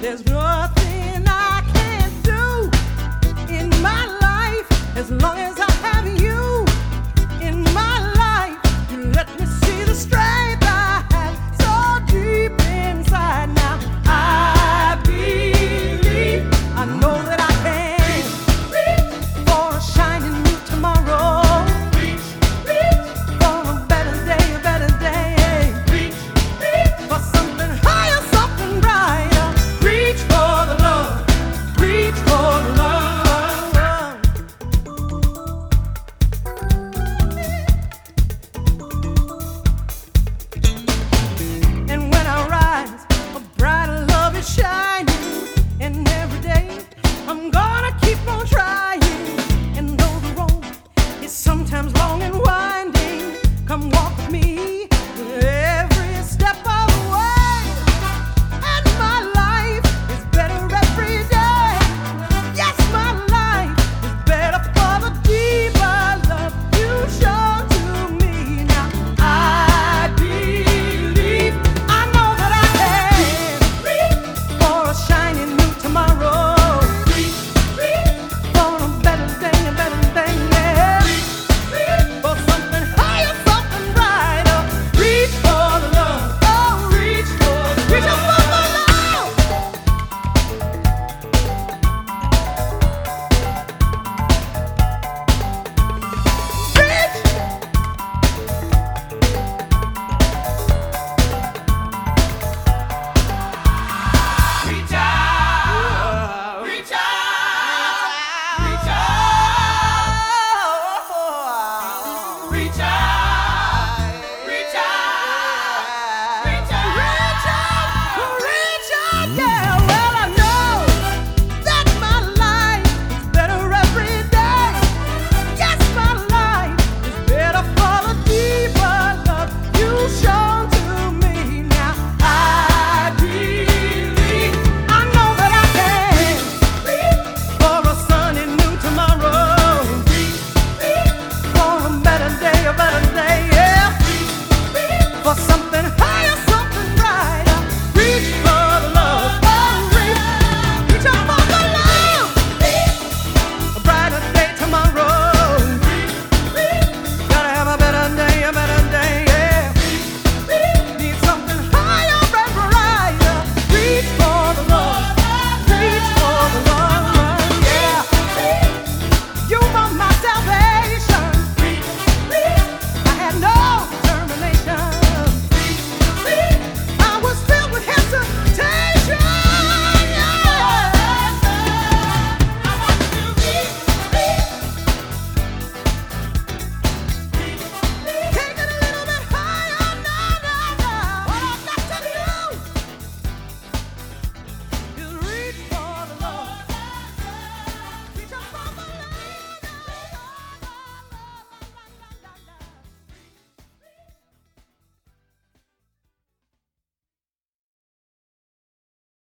There's nothing I can't do in my life as long as I have you in my life. You let me see the strength I have so deep inside. Now I believe, I know that I can reach for a shining new tomorrow. Reach for a better day, for something higher, something brighter. Reach for the love, reach for the love. And when I rise, a brighter love is shining. And every day I'm gonna keep on trying.